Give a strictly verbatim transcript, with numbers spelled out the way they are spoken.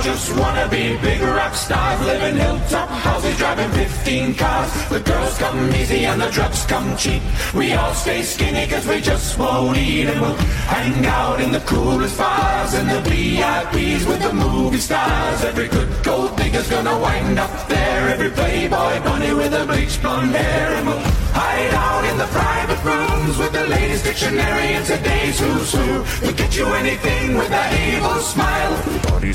just wanna be big rock stars, living hilltop houses, driving fifteen cars. The girls come easy and the drugs come cheap. We all stay skinny cause we just won't eat, and we'll hang out in the coolest bars and the V I Ps with the movie stars. Every good gold digger's gonna wind up there, every playboy bunny with a bleached blonde hair, and we'll hide out in the private rooms with the latest dictionary and today's who's who. We'll get you anything with that evil smile. Everybody's